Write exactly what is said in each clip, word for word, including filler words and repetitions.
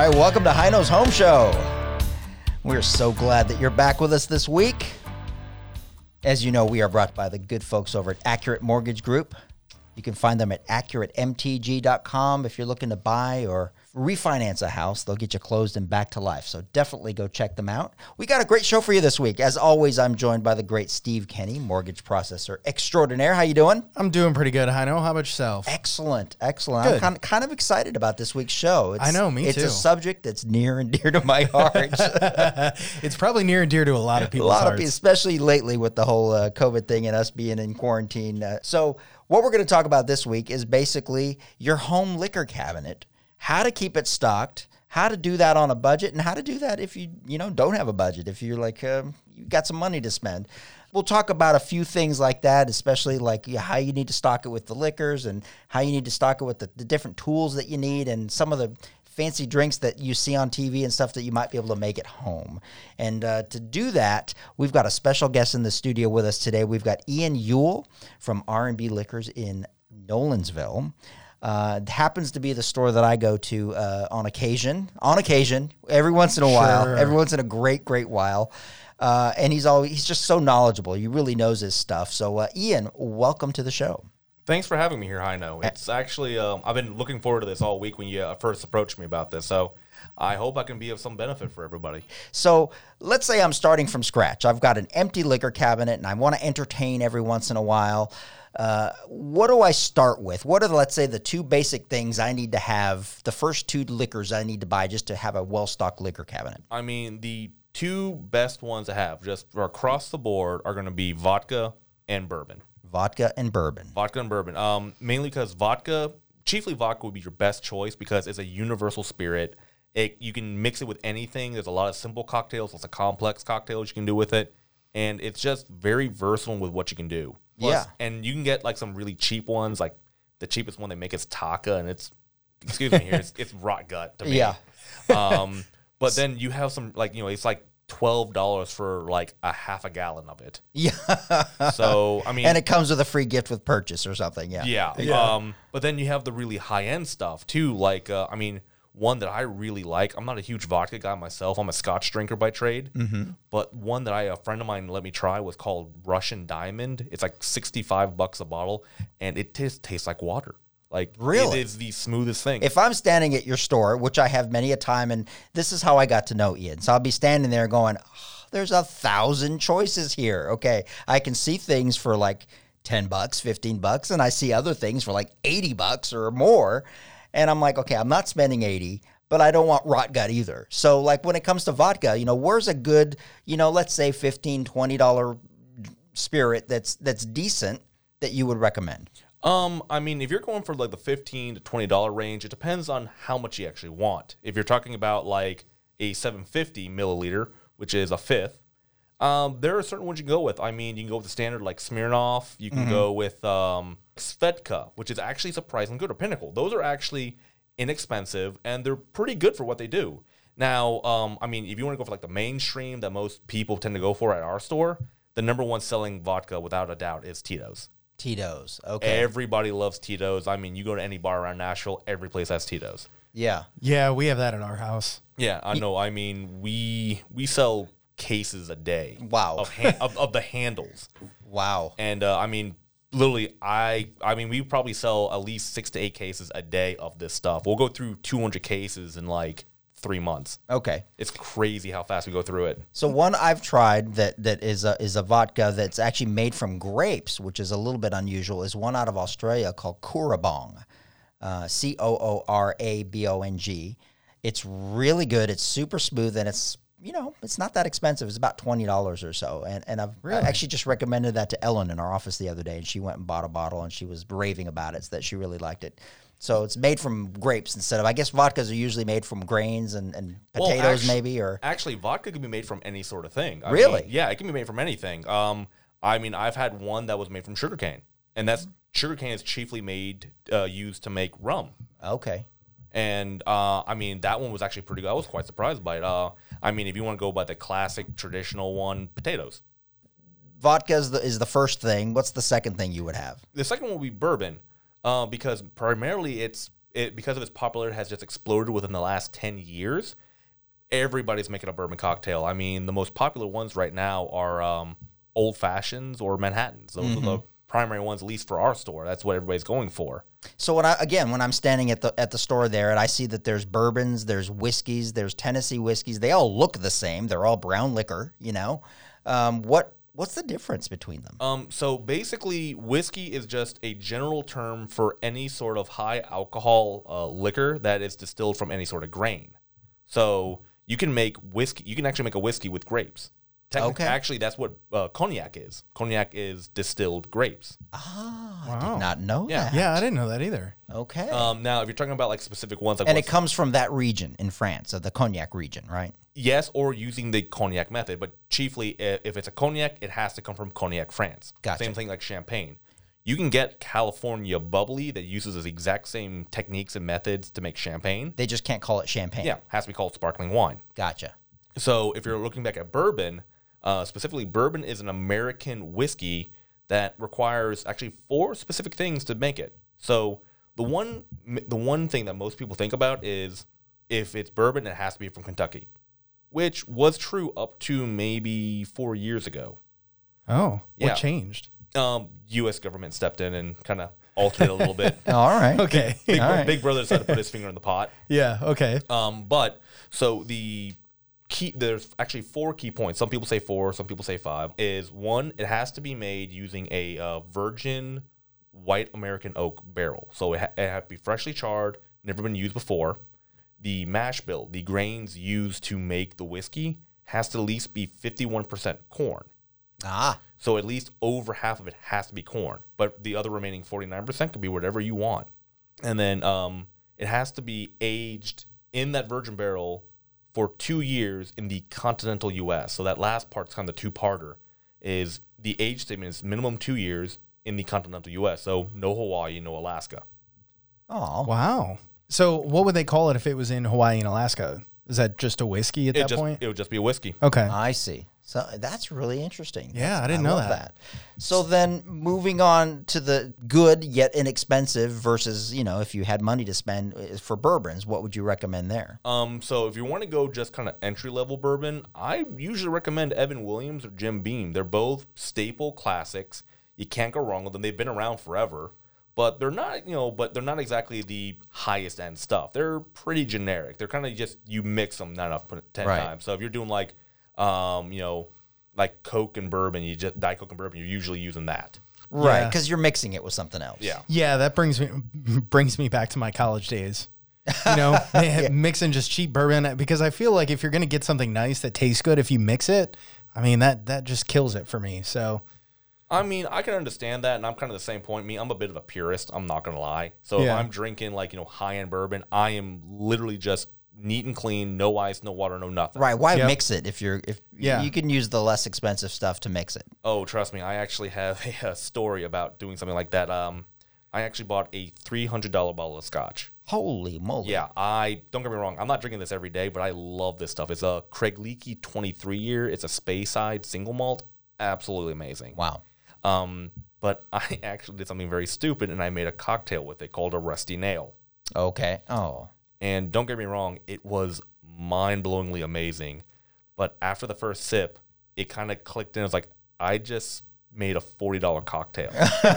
right, welcome to Hino's Home Show. We're so glad that you're back with us this week. As you know, we are brought by the good folks over at Accurate Mortgage Group. You can find them at accurate m t g dot com if you're looking to buy or refinance a house. They'll get you closed and back to life. So definitely go check them out. We got a great show for you this week. As always, I'm joined by the great Steve Kenny, mortgage processor extraordinaire. How you doing? I'm doing pretty good, Hino. How about yourself? Excellent, excellent. Good. I'm kind of, kind of excited about this week's show. It's, I know, me it's too. It's a subject that's near and dear to my heart. It's probably near and dear to a lot of a people's lot hearts. of people, especially lately with the whole uh, COVID thing and us being in quarantine. Uh, so what we're going to talk about this week is basically your home liquor cabinet, how to keep it stocked, how to do that on a budget, and how to do that if you you know don't have a budget, if you're like um, you got some money to spend. We'll talk about a few things like that, especially like how you need to stock it with the liquors and how you need to stock it with the, the different tools that you need and some of the fancy drinks that you see on T V and stuff that you might be able to make at home. And uh, to do that, we've got a special guest in the studio with us today. We've got Ian Ewell from R and B Liquors in Nolensville. Uh, it happens to be the store that I go to uh, on occasion, on occasion, every once in a while, Sure. every once in a great, great while. Uh, and he's always, he's just so knowledgeable. He really knows his stuff. So uh, Ian, welcome to the show. Thanks for having me here, Hino. It's actually, um, I've been looking forward to this all week when you uh, first approached me about this. So I hope I can be of some benefit for everybody. So let's say I'm starting from scratch. I've got an empty liquor cabinet and I want to entertain every once in a while. Uh, what do I start with? What are, the, let's say, the two basic things I need to have, the first two liquors I need to buy just to have a well-stocked liquor cabinet? I mean, the two best ones to have just across the board are going to be vodka and bourbon. Vodka and bourbon. Vodka and bourbon. Um, mainly because vodka, chiefly vodka would be your best choice because it's a universal spirit. It, you can mix it with anything. There's a lot of simple cocktails, lots of complex cocktails you can do with it. And it's just very versatile with what you can do. Plus, Yeah. And you can get like some really cheap ones. Like the cheapest one they make is Taka, and it's, excuse me here, it's, it's rot gut to me. Yeah. Um, but then you have some, like, you know, it's like twelve dollars for like a half a gallon of it. Yeah. So, I mean. And it comes with a free gift with purchase or something. Yeah. Yeah. Yeah. Um, but then you have the really high-end stuff, too. Like, uh, I mean, one that I really like, I'm not a huge vodka guy myself. I'm a Scotch drinker by trade. Mm-hmm. But one that I a friend of mine let me try was called Russian Diamond. It's like sixty-five bucks a bottle, and it just tastes like water. Like, Really? it is the smoothest thing. If I'm standing at your store, which I have many a time, and this is how I got to know Ian. So I'll be standing there going, oh, there's a thousand choices here. Okay. I can see things for like ten bucks, fifteen bucks, and I see other things for like eighty bucks or more. And I'm like, okay, I'm not spending eighty, but I don't want rot gut either. So like when it comes to vodka, you know, where's a good, you know, let's say fifteen dollars, twenty dollars spirit that's that's decent that you would recommend? Um, I mean, if you're going for like the fifteen to twenty dollar range, it depends on how much you actually want. If you're talking about like a seven fifty milliliter, which is a fifth, um, there are certain ones you can go with. I mean, you can go with the standard like Smirnoff. You can mm-hmm. go with um, Svedka, which is actually surprisingly good, or Pinnacle. Those are actually inexpensive, and they're pretty good for what they do. Now, um, I mean, if you want to go for like the mainstream that most people tend to go for at our store, the number one selling vodka, without a doubt, is Tito's. Tito's. Okay. Everybody loves Tito's. I mean, you go to any bar around Nashville, every place has Tito's. Yeah. Yeah, we have that at our house. Yeah, I know. I mean, we we sell cases a day. Wow. Of ha- of, of the handles. Wow. And uh, I mean, literally, I I mean, we probably sell at least six to eight cases a day of this stuff. We'll go through two hundred cases in like three months. Okay. It's crazy how fast we go through it. So one I've tried that that is a is a vodka that's actually made from grapes, which is a little bit unusual, is one out of Australia called Coorabong, uh, C O O R A B O N G. It's really good. It's super smooth, and it's, you know, it's not that expensive. It's about twenty dollars or so. And and I've Really? I actually just recommended that to Ellen in our office the other day, and she went and bought a bottle, and she was raving about it, so that she really liked it. So it's made from grapes instead of, I guess vodkas are usually made from grains and, and Well, potatoes actu- maybe, or Actually, vodka can be made from any sort of thing. I Really? mean, yeah, it can be made from anything. Um, I mean, I've had one that was made from sugarcane, and that's sugarcane is chiefly made uh, used to make rum. okay. And uh, I mean, that one was actually pretty good. I was quite surprised by it. Uh, I mean, if you want to go by the classic traditional one, potatoes. Vodka is the, is the first thing. What's the second thing you would have? The second one would be bourbon, uh, because primarily it's it because of its popularity has just exploded within the last ten years. Everybody's making a bourbon cocktail. I mean, the most popular ones right now are um, old fashions or Manhattans. Those mm-hmm. are the primary ones, at least for our store. That's what everybody's going for. So when I again, when I'm standing at the at the store there, and I see that there's bourbons, there's whiskeys, there's Tennessee whiskeys. They all look the same. They're all brown liquor. You know, um, what what's the difference between them? Um, so basically, whiskey is just a general term for any sort of high alcohol uh, liquor that is distilled from any sort of grain. So you can make whiskey. You can actually make a whiskey with grapes. Okay. Actually, that's what uh, cognac is. Cognac is distilled grapes. Ah, Wow. I did not know Yeah. that. Yeah, I didn't know that either. Okay. Um, now, if you're talking about like specific ones, like and what's- it comes from that region in France, of the Cognac region, right? yes, or using the cognac method, but chiefly i- if it's a cognac, it has to come from Cognac, France. Gotcha. Same thing like champagne. You can get California bubbly that uses the exact same techniques and methods to make champagne. They just can't call it champagne. Yeah, has to be called sparkling wine. Gotcha. So if you're looking back at bourbon, uh, specifically, bourbon is an American whiskey that requires actually four specific things to make it. So the one the one thing that most people think about is if it's bourbon, it has to be from Kentucky, which was true up to maybe four years ago. Oh, Yeah. what changed? Um, U S government stepped in and kind of altered it a little bit. All right. Okay. Big, All right. Big Brother decided to put his finger in the pot. Yeah, okay. Um, but so the key, there's actually four key points. Some people say four, some people say five. Is one, it has to be made using a uh, virgin white American oak barrel. So it, ha- it has to be freshly charred, never been used before. The mash bill, the grains used to make the whiskey, has to at least be fifty-one percent corn. Ah, So at least over half of it has to be corn, but the other remaining forty-nine percent can be whatever you want. And then um, it has to be aged in that virgin barrel for two years in the continental U S. So that last part's kind of the two-parter, is the age statement is minimum two years in the continental U S. So no Hawaii, no Alaska. oh, Wow. So what would they call it if it was in Hawaii and Alaska? Is that just a whiskey at It that just point? it would just be a whiskey. Okay. I see. So that's really interesting. Yeah, That's- I didn't know love that. So then, moving on to the good yet inexpensive versus, you know, if you had money to spend uh, for bourbons, what would you recommend there? Um, so if you want to go just kind of entry level bourbon, I usually recommend Evan Williams or Jim Beam. They're both staple classics. You can't go wrong with them. They've been around forever, but they're not, you know, but they're not exactly the highest end stuff. They're pretty generic. They're kind of just, you mix them not enough ten Right. times. So if you're doing like, um, you know, like Coke and bourbon, you just Diet Coke and bourbon, you're usually using that. Right, Yeah. because you're mixing it with something else. Yeah. Yeah, that brings me brings me back to my college days. You know, man, mixing just cheap bourbon, because I feel like if you're gonna get something nice that tastes good, if you mix it, I mean that that just kills it for me. So I mean, I can understand that, and I'm kind of the same point. Me, I'm a bit of a purist. I'm not gonna lie. So if Yeah. I'm drinking like you know high end bourbon, I am literally just neat and clean, no ice, no water, no nothing. Right. Why Yep. mix it if you're if Yeah. you can use the less expensive stuff to mix it? Oh, trust me, I actually have a, a story about doing something like that. Um, I actually bought a three hundred dollar bottle of scotch. Holy moly! Yeah, I don't get me wrong. I'm not drinking this every day, but I love this stuff. It's a Craig Leakey twenty-three year. It's a Speyside single malt. Absolutely amazing. Wow. Um, but I actually did something very stupid, and I made a cocktail with it called a Rusty Nail. Okay. Oh. And don't get me wrong, it was mind-blowingly amazing. But after the first sip, it kind of clicked in. I was like, I just made a forty dollar cocktail.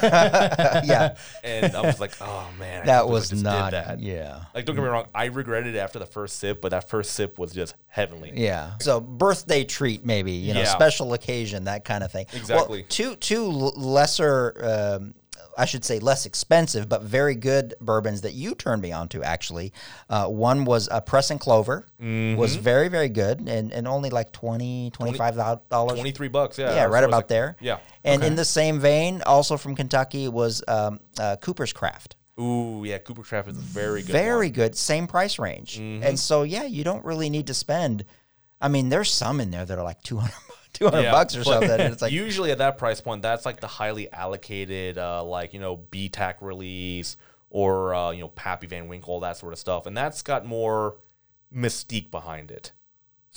Yeah. And I was like, oh, man. I That can't believe I was just did not. that. Yeah. Like, don't get me wrong, I regretted it after the first sip, but that first sip was just heavenly. Yeah. So birthday treat, maybe, you know, Yeah. special occasion, that kind of thing. Exactly. Well, two two l- lesser, um, I should say less expensive, but very good bourbons that you turned me on to, actually. Uh, one was a Press and Clover, Mm-hmm. was very, very good, and, and only like twenty, twenty-five dollars. twenty-three bucks, yeah. Yeah, That's right what I was about like- there. Yeah. And in the same vein, also from Kentucky, was um, uh, Cooper's Craft. Ooh, yeah, Cooper Craft is a very good Very one. good, same price range. Mm-hmm. And so, yeah, you don't really need to spend. I mean, there's some in there that are like two hundred, two hundred Yeah, bucks or but something. And it's like, usually at that price point, that's like the highly allocated, uh, like, you know, B TAC release or, uh, you know, Pappy Van Winkle, all that sort of stuff. And that's got more mystique behind it.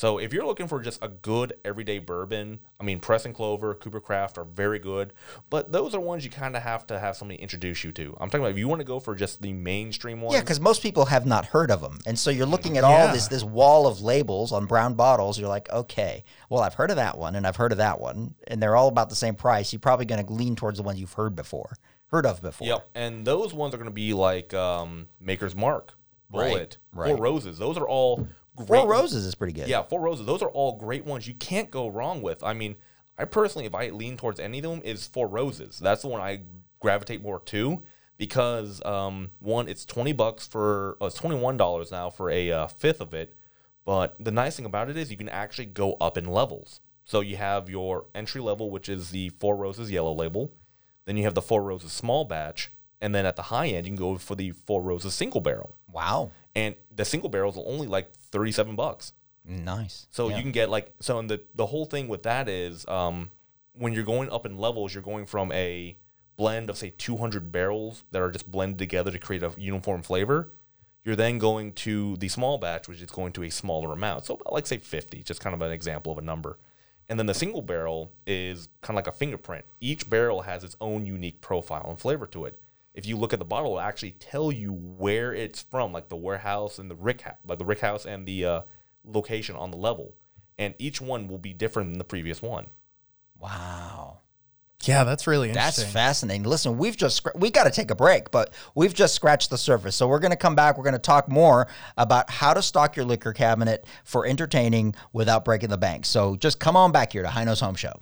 So if you're looking for just a good everyday bourbon, I mean, Press and Clover, Cooper Craft are very good, but those are ones you kind of have to have somebody introduce you to. I'm talking about if you want to go for just the mainstream ones. Yeah, because most people have not heard of them. And so you're looking at Yeah. all this this wall of labels on brown bottles. You're like, okay, well, I've heard of that one and I've heard of that one, and they're all about the same price. You're probably going to lean towards the ones you've heard before, heard of before. Yep, and those ones are going to be like um, Maker's Mark, Bullet, Right, Four right. Roses. Those are all great. Four Roses is pretty good. Yeah, Four Roses. Those are all great ones you can't go wrong with. I mean, I personally, if I lean towards any of them, is Four Roses. That's the one I gravitate more to because, um, one, it's twenty bucks for, uh, it's twenty-one dollars now for a uh, fifth of it. But the nice thing about it is you can actually go up in levels. So you have your entry level, which is the Four Roses yellow label. Then you have the Four Roses small batch. And then at the high end, you can go for the Four Roses single barrel. Wow. And the single barrels are only like thirty-seven bucks. Nice. So Yeah. you can get like, so and the, the whole thing with that is um, when you're going up in levels, you're going from a blend of, say, two hundred barrels that are just blended together to create a uniform flavor. You're then going to the small batch, which is going to a smaller amount. So about like, say, fifty, just kind of an example of a number. And then the single barrel is kind of like a fingerprint. Each barrel has its own unique profile and flavor to it. If you look at the bottle, it'll actually tell you where it's from, like the warehouse and the rick, like the rick house and the uh, location on the level. And each one will be different than the previous one. Wow. Yeah, that's really That's interesting. fascinating. Listen, we've just scr- we got to take a break, but we've just scratched the surface. So we're going to come back. We're going to talk more about how to stock your liquor cabinet for entertaining without breaking the bank. So just come on back here to High Nose Home Show.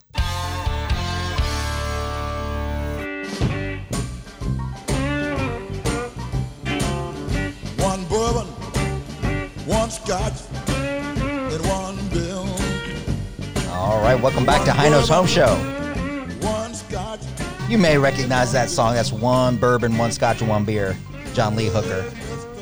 One bourbon, one scotch, and one bill. All right, welcome back to High Nose Home Show. One scotch. You may recognize that song. That's one bourbon, one scotch, and one beer. John Lee Hooker.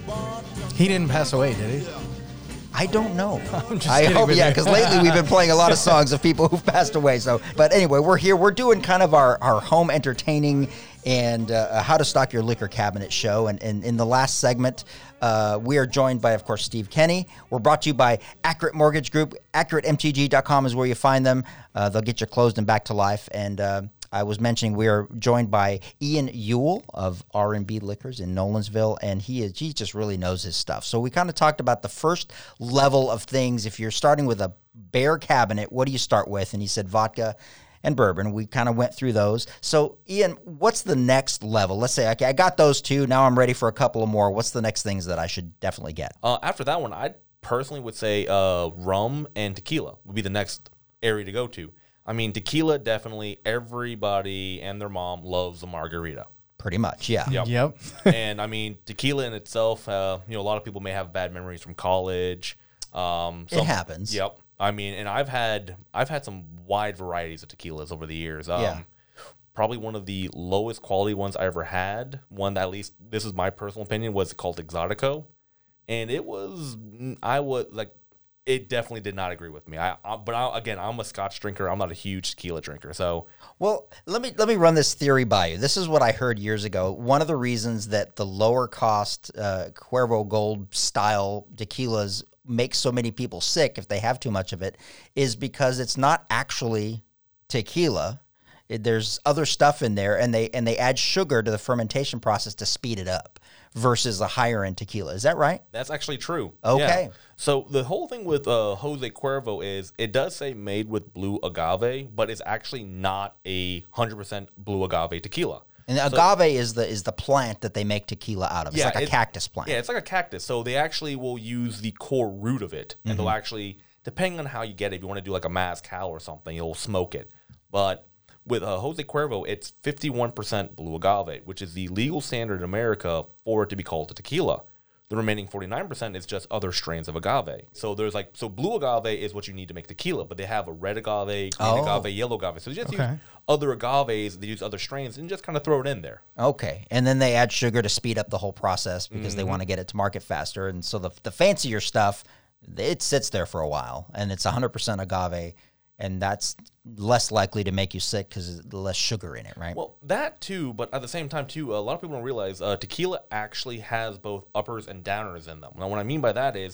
He didn't pass away, did he? I don't know. I'm just I kidding hope, with yeah, you. because lately we've been playing a lot of songs of people who've passed away. So, but anyway, we're here. We're doing kind of our, our home entertaining and uh, how to stock your liquor cabinet show. And, and in the last segment, uh, we are joined by, of course, Steve Kenny. We're brought to you by Accurate Mortgage Group. accurate m t g dot com is where you find them. Uh, they'll get you closed and back to life. And uh, I was mentioning we are joined by Ian Ewell of R and B Liquors in Nolensville, and he is he just really knows his stuff. So we kind of talked about the first level of things. If you're starting with a bare cabinet, what do you start with? And he said vodka and bourbon. We kind of went through those. So Ian, what's the next level? Let's say, okay, I got those two. Now I'm ready for a couple of more. What's the next things that I should definitely get? Uh, after that one, I personally would say uh, rum and tequila would be the next area to go to. I mean, tequila, definitely everybody and their mom loves a margarita. Pretty much, yeah. Yep. Yep. And I mean, tequila in itself, uh, you know, a lot of people may have bad memories from college. Um, It happens. Yep. I mean, and I've had I've had some wide varieties of tequilas over the years. Um, Yeah. Probably one of the lowest quality ones I ever had. One that, at least this is my personal opinion, was called Exotico, and it was I would like. It definitely did not agree with me. I, I but I, again, I'm a Scotch drinker. I'm not a huge tequila drinker. So Well, let me let me run this theory by you. This is what I heard years ago. One of the reasons that the lower cost uh, Cuervo Gold style tequilas make so many people sick if they have too much of it is because it's not actually tequila. It, there's other stuff in there, and they and they add sugar to the fermentation process to speed it up versus a higher end tequila. Is that right? that's actually true. Okay. Yeah. So the whole thing with uh, Jose Cuervo is it does say made with blue agave, but it's actually not a one hundred percent blue agave tequila. And agave is the is the plant that they make tequila out of. It's Yeah, like a it- cactus plant. Yeah, it's like a cactus. So they actually will use the core root of it, and Mm-hmm. they'll actually, depending on how you get it, if you want to do like a mezcal or something, you'll smoke it. But with uh, Jose Cuervo, it's fifty-one percent blue agave, which is the legal standard in America for it to be called a tequila. The remaining forty-nine percent is just other strains of agave. So there's like, so blue agave is what you need to make tequila, but they have a red agave, green Oh. agave, yellow agave. So they just Okay. use other agaves, they use other strains, and just kind of throw it in there. Okay, and then they add sugar to speed up the whole process because they want to get it to market faster. And so the the fancier stuff, it sits there for a while, and it's one hundred percent agave, and that's less likely to make you sick because there's less sugar in it, right? Well, that too, but at the same time too, a lot of people don't realize uh, tequila actually has both uppers and downers in them. Now, what I mean by that is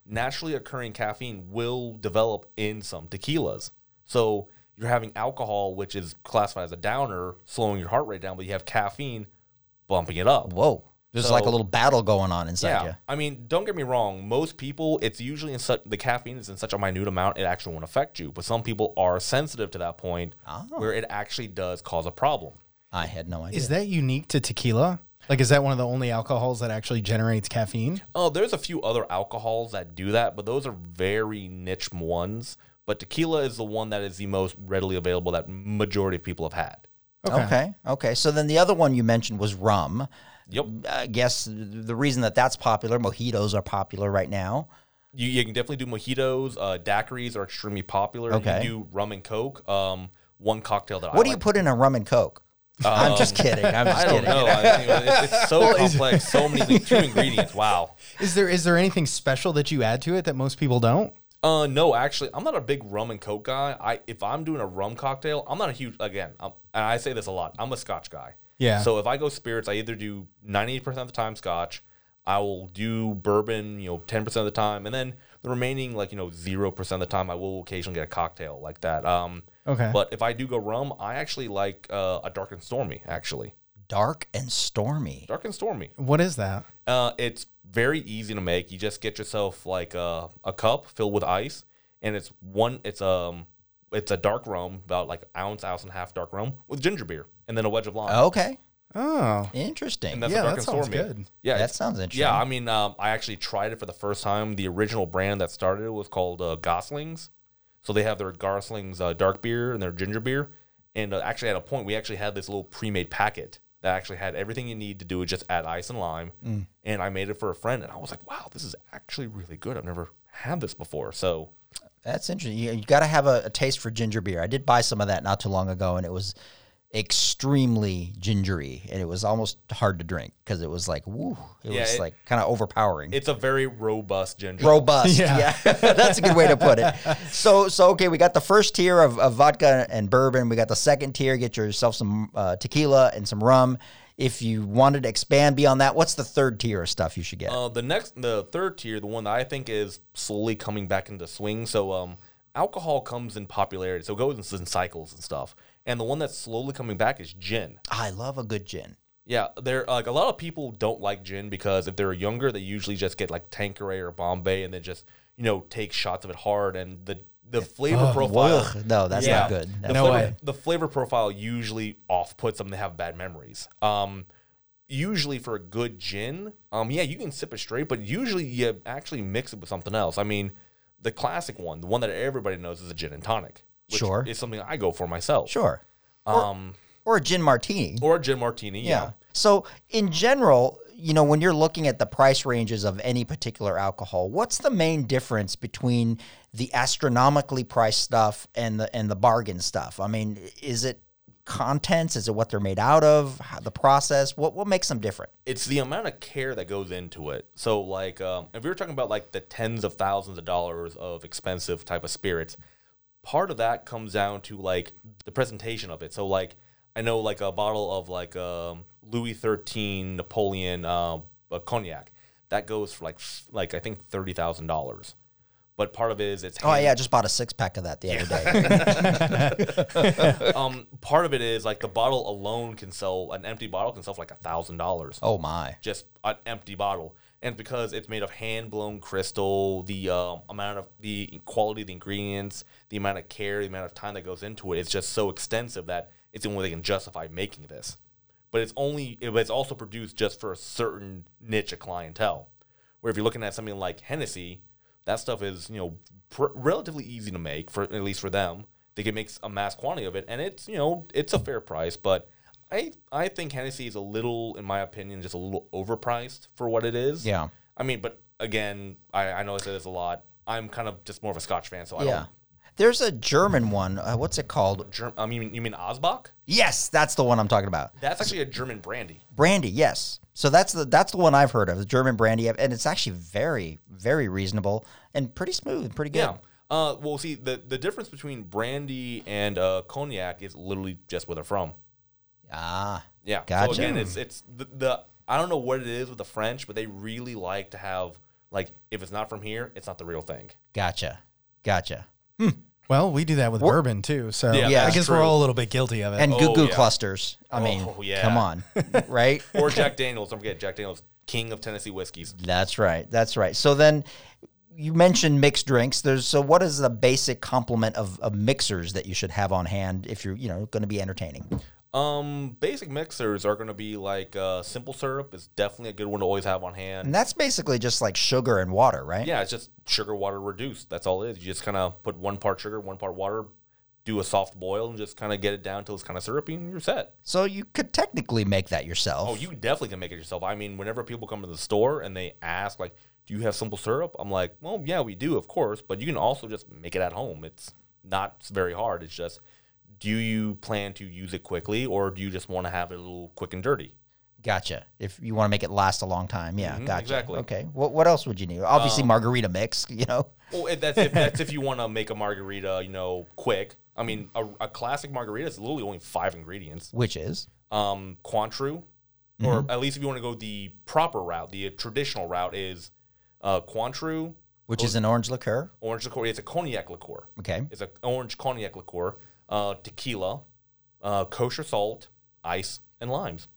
naturally occurring caffeine will develop in some tequilas. So you're having alcohol, which is classified as a downer, slowing your heart rate down, but you have caffeine bumping it up. Whoa. There's So- like a little battle going on inside Yeah, you. I mean, don't get me wrong. Most people, it's usually in such the caffeine is in such a minute amount, it actually won't affect you. But some people are sensitive to that point Oh. where it actually does cause a problem. I had no idea. Is that unique to tequila? Like, is that one of the only alcohols that actually generates caffeine? Oh, there's a few other alcohols that do that, but those are very niche ones. But tequila is the one that is the most readily available that majority of people have had. Okay. Okay. So then the other one you mentioned was rum. Yep. I guess the reason that that's popular, mojitos are popular right now. You, you can definitely do mojitos. Uh, daiquiris are extremely popular. Okay. You can do rum and Coke. Um, one cocktail that I What do you like- put in a rum and Coke? I'm just kidding. I'm just I don't kidding. know. I think it's, it's so complex. So many things, two ingredients. Wow. Is there is there anything special that you add to it that most people don't? Uh, no, actually, I'm not a big rum and Coke guy. I if I'm doing a rum cocktail, I'm not a huge. Again, I'm, and I say this a lot. I'm a Scotch guy. Yeah. So if I go spirits, I either do ninety percent of the time Scotch, I will do bourbon, you know, ten percent of the time, and then the remaining, like, you know, zero percent of the time, I will occasionally get a cocktail like that. Um, Okay. But if I do go rum, I actually like uh, a dark and stormy. Actually, Dark and stormy. dark and stormy. What is that? Uh, it's very easy to make. You just get yourself like a, a cup filled with ice, and it's one. It's um, it's a dark rum, about like ounce, ounce and a half dark rum with ginger beer, and then a wedge of lime. Okay. Oh, Interesting. And that's yeah, a dark that and sounds stormy. good. Yeah, That it's- sounds interesting. Yeah, I mean, um, I actually tried it for the first time. The original brand that started it was called uh, Goslings. So they have their Goslings uh, dark beer and their ginger beer. And uh, actually, at a point, we actually had this little pre-made packet that actually had everything you need to do is just add ice and lime. Mm. And I made it for a friend, and I was like, wow, this is actually really good. I've never had this before. So That's interesting. You, you got to have a, a taste for ginger beer. I did buy some of that not too long ago, and it was extremely gingery, and it was almost hard to drink because it was like, woo, it Yeah, was it- like kind of overpowering. it's a very robust ginger. Robust, Yeah. yeah, that's a good way to put it. So, so okay, we got the first tier of, of vodka and bourbon. We got the second tier. Get yourself some uh, tequila and some rum. If you wanted to expand beyond that, what's the third tier of stuff you should get? Uh, the next, the third tier, the one that I think is slowly coming back into swing. So, um, alcohol comes in popularity, so it goes in cycles and stuff. And the one that's slowly coming back is gin. I love a good gin. Yeah, there like a lot of people don't like gin because if they're younger, they usually just get like Tanqueray or Bombay and then just you know take shots of it hard, and the the flavor profile. Ugh, no, that's Yeah. not good. The That's No flavor, way. The flavor profile usually off puts them. They have bad memories. Um, usually for a good gin, um, yeah, you can sip it straight, but usually you actually mix it with something else. I mean, the classic one, the one that everybody knows, is a gin and tonic. Which Sure. is something I go for myself. Sure. Um, Or a gin martini. or a gin martini. Yeah. Yeah. So in general, you know, when you're looking at the price ranges of any particular alcohol, what's the main difference between the astronomically priced stuff and the and the bargain stuff? I mean, is it contents? Is it what they're made out of? How, the process? What what makes them different? It's the amount of care that goes into it. So, like, um, if we were talking about like the tens of thousands of dollars of expensive type of spirits, part of that comes down to like the presentation of it. So, like, I know like a bottle of like um, Louis the thirteenth Napoleon uh, uh, cognac that goes for like like I think thirty thousand dollars. But part of it is it's Oh hand- yeah, I just bought a six pack of that the other day. um part of it is like the bottle alone can sell an empty bottle can sell for like a thousand dollars. Oh my. Just an empty bottle, and because it's made of hand blown crystal, the um, amount of the quality of the ingredients, the amount of care, the amount of time that goes into it, it's just so extensive that it's the only way they can justify making this. But it's only but it's also produced just for a certain niche of clientele. Where if you're looking at something like Hennessy, that stuff is, you know, pr- relatively easy to make, for at least for them. They can make a mass quantity of it, and it's, you know, it's a fair price. But I I think Hennessy is a little, in my opinion, just a little overpriced for what it is. Yeah. I mean, but again, I, I know I say this a lot. I'm kind of just more of a Scotch fan, so I Yeah. don't. There's a German one. Uh, what's it called? Germ- I mean, you mean Osbach? Yes, that's the one I'm talking about. That's actually a German brandy. Brandy, yes. So that's the that's the one I've heard of, the German brandy, and it's actually very very reasonable and pretty smooth and pretty good. Yeah. Uh, well, see, the, the difference between brandy and uh, cognac is literally just where they're from. Ah, Yeah. Gotcha. So again, it's it's the, the I don't know what it is with the French, but they really like to have Like, if it's not from here, it's not the real thing. Gotcha. Gotcha. Well, we do that with bourbon too. So Yeah, I that's guess true. we're all a little bit guilty of it. And Oh, Goo Goo yeah. clusters. I mean, Oh, yeah. come on, right? Or Jack Daniels. Don't forget Jack Daniels, king of Tennessee whiskeys. That's right. That's right. So then you mentioned mixed drinks. There's so what is the basic complement of, of mixers that you should have on hand if you're, you know, going to be entertaining? Um, basic mixers are going to be like uh, simple syrup is definitely a good one to always have on hand. And that's basically just like sugar and water, right? Yeah, it's just sugar, water reduced. That's all it is. You just kind of put one part sugar, one part water, do a soft boil, and just kind of get it down until it's kind of syrupy, and you're set. So you could technically make that yourself. Oh, you definitely can make it yourself. I mean, whenever people come to the store and they ask, like, do you have simple syrup? I'm like, well, yeah, we do, of course, but you can also just make it at home. It's not very hard. It's just, do you plan to use it quickly, or do you just want to have it a little quick and dirty? Gotcha. If you want to make it last a long time, yeah, Mhm, gotcha. exactly. Okay. What what else would you need? Obviously, margarita mix. You know. Well, if that's if that's if you want to make a margarita, you know, quick. I mean, a, a classic margarita is literally only five ingredients. Which is Um, Cointreau, or at least if you want to go the proper route, the traditional route is uh, Cointreau, which is an orange liqueur. orange liqueur. It's a cognac liqueur. Okay. It's an orange cognac liqueur, uh, tequila, uh, kosher salt, ice, and limes.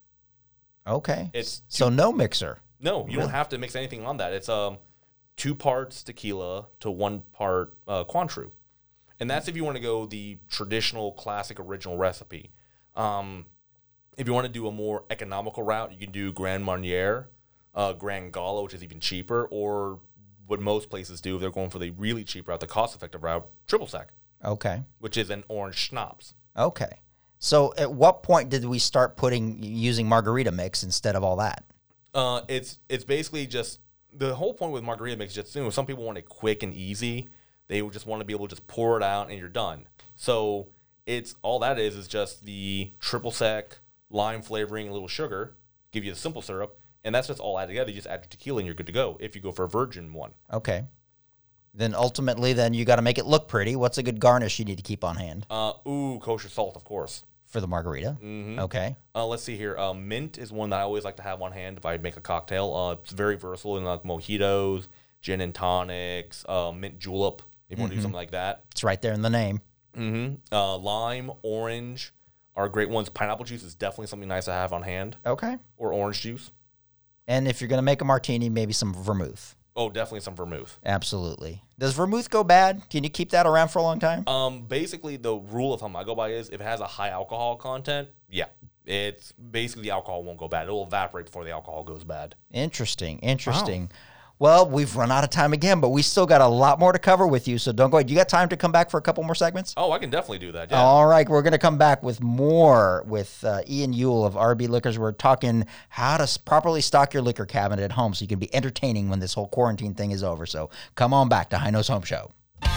Okay. It's so no mixer. No, you don't have to mix anything on that. It's um two parts tequila to one part uh, Cointreau. And that's if you want to go the traditional, classic, original recipe. Um, if you want to do a more economical route, you can do Grand Marnier, uh, Grand Gala, which is even cheaper, or what most places do if they're going for the really cheap route, the cost-effective route, Triple Sec, Okay. which is an orange schnapps. Okay. So at what point did we start putting using margarita mix instead of all that? Uh, it's it's basically just the whole point with margarita mix. Is just you know, some people want it quick and easy. They would just want to be able to just pour it out and you're done. So it's all that is is just the triple sec, lime flavoring, a little sugar, give you the simple syrup, and that's just all added together. You just add your tequila and you're good to go. If you go for a virgin one, Okay. Then ultimately, then you got to make it look pretty. What's a good garnish you need to keep on hand uh, ooh, kosher salt, of course. for the margarita? Mm-hmm. Okay. Uh, let's see here. Uh, mint is one that I always like to have on hand if I make a cocktail. Uh, it's very versatile in like mojitos, gin and tonics, uh, mint julep. If you want to do something like that. It's right there in the name. Mm-hmm. Uh, lime, orange are great ones. Pineapple juice is definitely something nice to have on hand, Okay. or orange juice. And if you're going to make a martini, maybe some vermouth. Oh, definitely some vermouth. Absolutely. Does vermouth go bad? Can you keep that around for a long time? Um, basically, the rule of thumb I go by is if it has a high alcohol content, yeah, it's basically the alcohol won't go bad. It'll evaporate before the alcohol goes bad. Interesting. Interesting. Well, we've run out of time again, but we still got a lot more to cover with you. So don't go ahead. You got time to come back for a couple more segments? Oh, I can definitely do that. Yeah. All right, we're going to come back with more with uh, Ian Yule of R B Liquors. We're talking how to s- properly stock your liquor cabinet at home so you can be entertaining when this whole quarantine thing is over. So come on back to High Nose Home Show.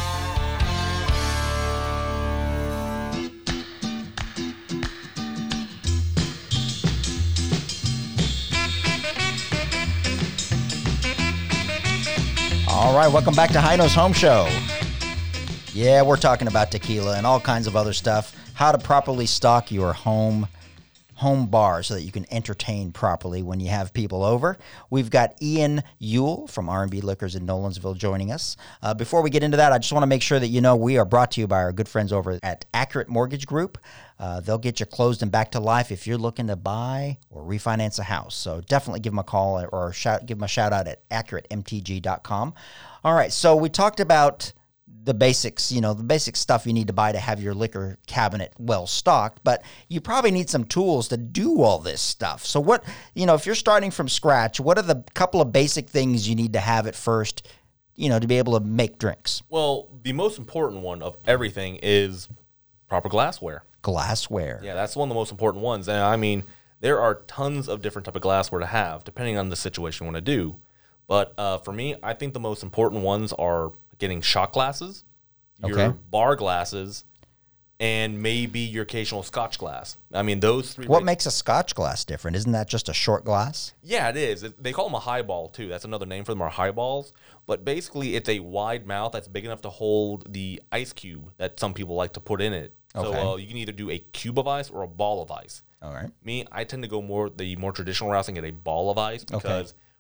All right, welcome back to High Nose Home Show. Yeah, we're talking about tequila and all kinds of other stuff. How to properly stock your home home bar so that you can entertain properly when you have people over. We've got Ian Yule from R and B Liquors in Nolensville joining us. Uh, before we get into that, I just want to make sure that you know we are brought to you by our good friends over at Accurate Mortgage Group. Uh, they'll get you closed and back to life if you're looking to buy or refinance a house. So definitely give them a call or shout, give them a shout out at accurate m t g dot com. All right, so we talked about the basics, you know, the basic stuff you need to buy to have your liquor cabinet well stocked, but you probably need some tools to do all this stuff. So what, you know, if you're starting from scratch, what are the couple of basic things you need to have at first, you know, to be able to make drinks? Well, the most important one of everything is proper glassware. Glassware. Yeah, that's one of the most important ones. And I mean, there are tons of different type of glassware to have, depending on the situation you want to do. But uh, for me, I think the most important ones are getting shot glasses, your Okay. bar glasses, and maybe your occasional scotch glass. I mean, those three. What right- makes a scotch glass different? Isn't that just a short glass? Yeah, it is. It- they call them a highball, too. That's another name for them, are highballs. But basically, it's a wide mouth that's big enough to hold the ice cube that some people like to put in it. Okay. So uh, you can either do a cube of ice or a ball of ice. All right. Me, I tend to go more the more traditional route and get a ball of ice because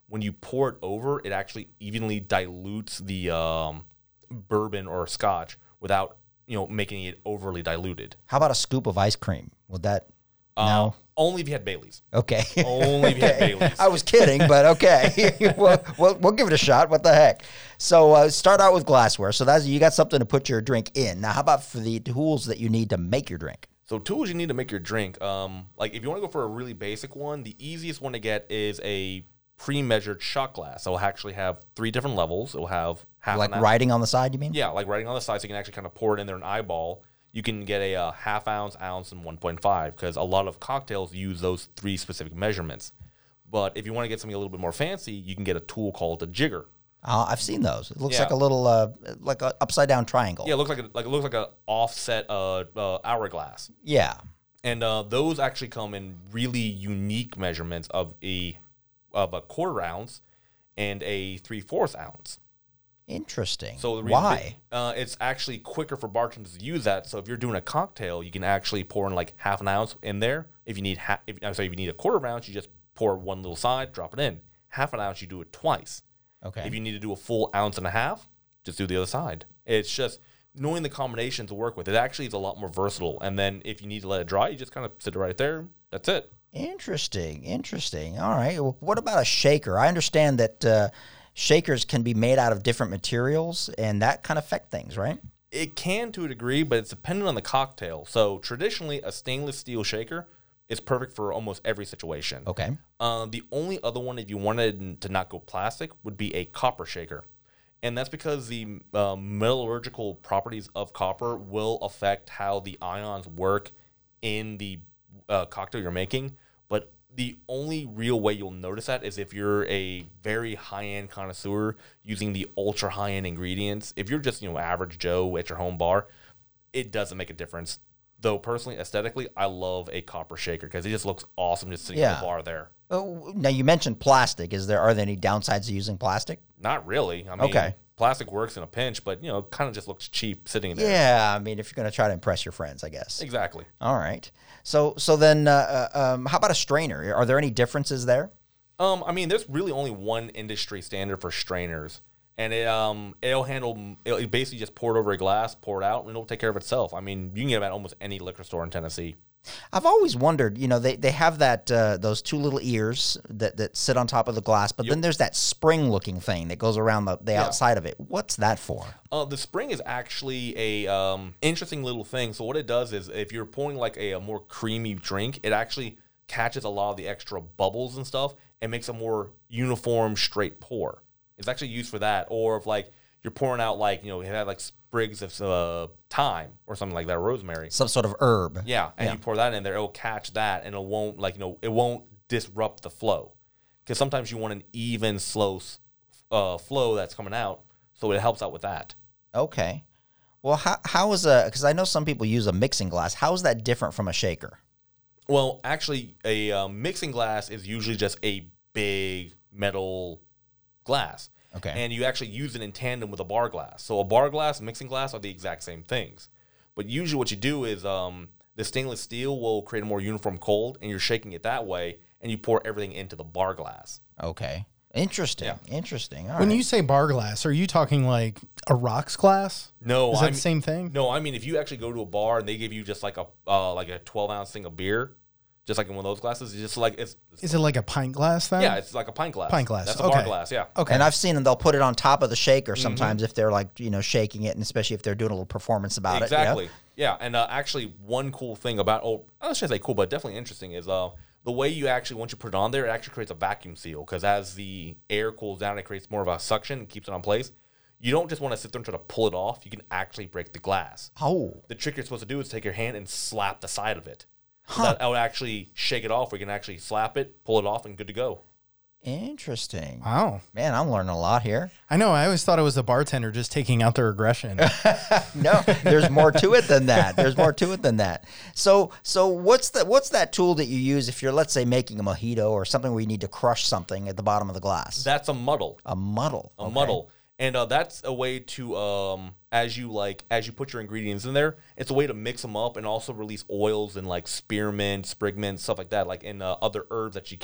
when you pour it over, it actually evenly dilutes the um, bourbon or scotch without, you know, making it overly diluted. How about a scoop of ice cream? Would that? Uh, no. Only if you had Bailey's. Okay. Only if you had Bailey's. I was kidding, but okay. we'll, we'll, we'll give it a shot. What the heck? So uh, start out with glassware. So that's you got something to put your drink in. Now, how about for the tools that you need to make your drink? So tools you need to make your drink. Um, like if you want to go for a really basic one, the easiest one to get is a pre-measured shot glass. It'll actually have three different levels. It'll have half Like an ounce. writing on the side, you mean? Yeah, like writing on the side, so you can actually kind of pour it in there an eyeball. You can get a uh, half ounce, ounce, and one point five because a lot of cocktails use those three specific measurements. But if you want to get something a little bit more fancy, you can get a tool called a jigger. Uh, I've seen those. It looks Yeah. like a little, uh, like a upside down triangle. Yeah, it looks like a, like it looks like a offset uh, uh, hourglass, Yeah. and uh, those actually come in really unique measurements of a of a quarter ounce and a three fourths ounce. Interesting. So the reason why? Uh, it's actually quicker for bartenders to use that. So if you're doing a cocktail, you can actually pour in like half an ounce in there. If you need, ha- if, I'm sorry, if you need a quarter of an ounce, you just pour one little side, drop it in. Half an ounce, you do it twice. Okay. If you need to do a full ounce and a half, just do the other side. It's just knowing the combination to work with. It actually is a lot more versatile. And then if you need to let it dry, you just kind of sit it right there. That's it. Interesting. Interesting. All right. Well, what about a shaker? I understand that uh, shakers can be made out of different materials, and that can affect things, right? It can to a degree, but it's dependent on the cocktail. So traditionally, a stainless steel shaker is perfect for almost every situation. Okay. Uh, the only other one, if you wanted to not go plastic, would be a copper shaker. And that's because the uh, metallurgical properties of copper will affect how the ions work in the uh, cocktail you're making. But the only real way you'll notice that is if you're a very high-end connoisseur using the ultra high-end ingredients. If you're just, you know, average Joe at your home bar, it doesn't make a difference. Though personally, aesthetically, I love a copper shaker because it just looks awesome just sitting Yeah. at the bar there. Oh, now you mentioned plastic. Is there are there any downsides to using plastic? Not really. I mean, Okay. plastic works in a pinch, but, you know, kind of just looks cheap sitting there. Yeah, I mean, if you're going to try to impress your friends, I guess. Exactly. All right. So so then, uh, uh, um, how about a strainer? Are there any differences there? Um, I mean, there's really only one industry standard for strainers, and it um it'll handle it'll it basically just pour it over a glass, pour it out, and it'll take care of itself. I mean, you can get them at almost any liquor store in Tennessee. I've always wondered, you know, they, they have that uh, those two little ears that, that sit on top of the glass, but then there's that spring looking thing that goes around the, the outside of it. What's that for? Uh, the spring is actually a um, interesting little thing. So what it does is if you're pouring like a, a more creamy drink, it actually catches a lot of the extra bubbles and stuff and makes a more uniform, straight pour. It's actually used for that. Or if like you're pouring out like, you know, you have like sprigs of uh, thyme or something like that, rosemary. Some sort of herb. Yeah, and Yeah. you pour that in there, it'll catch that, and it won't like you know it won't disrupt the flow, because sometimes you want an even, slow uh, flow that's coming out, so it helps out with that. Okay. Well, how how is a because I know some people use a mixing glass. How is that different from a shaker? Well, actually, a uh, mixing glass is usually just a big metal glass. Okay. And you actually use it in tandem with a bar glass. So a bar glass and mixing glass are the exact same things. But usually what you do is um, the stainless steel will create a more uniform cold, and you're shaking it that way, and you pour everything into the bar glass. Okay. Interesting. Yeah. Interesting. All When right. you say bar glass, are you talking like a rocks glass? No, Is that I the mean- same thing? No, I mean if you actually go to a bar and they give you just like a uh, like a twelve ounce thing of beer, just like in one of those glasses, it's just like it's, it's Is it like a pint glass then? yeah, it's like a pint glass. Pint glass, That's a bar okay. glass. Yeah. Okay. And I've seen them. They'll put it on top of the shaker Mm-hmm. sometimes if they're like you know shaking it, and especially if they're doing a little performance about Exactly. it. Yeah, and uh, actually, one cool thing about oh, I shouldn't say cool, but definitely interesting is uh the way you actually once you put it on there, it actually creates a vacuum seal because as the air cools down, it creates more of a suction and keeps it on place. You don't just want to sit there and try to pull it off. You can actually break the glass. Yeah. Oh. The trick you're supposed to do is take your hand and slap the side of it. So that I would actually shake it off. We can actually slap it, pull it off, and good to go. Interesting. Wow. Man, I'm learning a lot here. I know. I always thought it was the bartender just taking out their aggression. No, there's more to it than that. There's more to it than that. So, so what's the what's that tool that you use if you're, let's say, making a mojito or something where you need to crush something at the bottom of the glass? That's a muddle. A muddle. a Okay. muddle, and uh, that's a way to um as you like as you put your ingredients in there, it's a way to mix them up and also release oils and like spearmint, sprig mint, stuff like that, like in uh, other herbs that you can't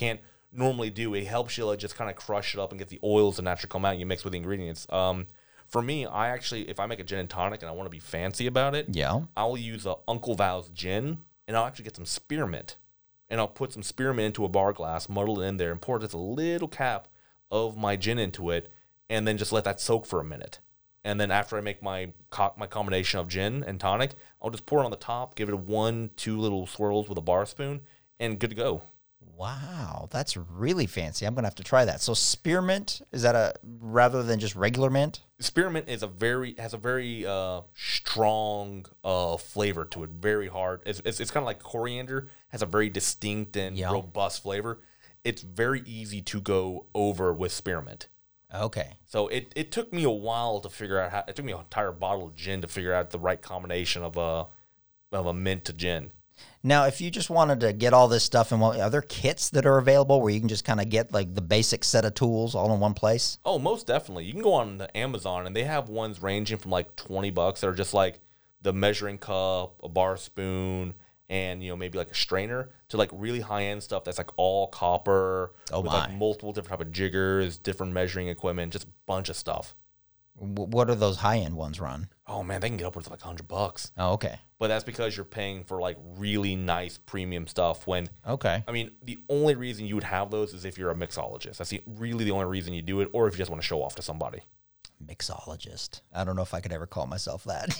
normally do. It helps you like just kind of crush it up and get the oils to naturally come out. And you mix with the ingredients. Um, for me, I actually, if I make a gin and tonic and I want to be fancy about it, Yeah. I'll use a Uncle Val's gin, and I'll actually get some spearmint, and I'll put some spearmint into a bar glass, muddle it in there, and pour just a little cap of my gin into it, and then just let that soak for a minute. And then after I make my co- my combination of gin and tonic, I'll just pour it on the top, give it one, two little swirls with a bar spoon, and good to go. Wow, that's really fancy. I'm gonna have to try that. So spearmint, is that a rather than just regular mint? Spearmint is a very has a very uh, strong uh, flavor to it. Very hard. It's it's, it's kind of like coriander. Has a very distinct and Yeah. robust flavor. It's very easy to go over with spearmint. Okay. So it, it took me a while to figure out how. It took me an entire bottle of gin to figure out the right combination of a of a mint to gin. Now, if you just wanted to get all this stuff in one, are there kits that are available where you can just kind of get like the basic set of tools all in one place? Oh, most definitely. You can go on the Amazon and they have ones ranging from like twenty bucks that are just like the measuring cup, a bar spoon, and you know maybe like a strainer, to like really high end stuff that's like all copper, Oh, with my. like multiple different type of jiggers, different measuring equipment, just a bunch of stuff. W- what are those high end ones run? Oh man, they can get upwards of like a hundred bucks. Oh, okay. But that's because you're paying for like really nice premium stuff. When Okay. I mean, the only reason you would have those is if you're a mixologist. That's the, really the only reason you do it, or if you just want to show off to somebody. Mixologist. I don't know if I could ever call myself that.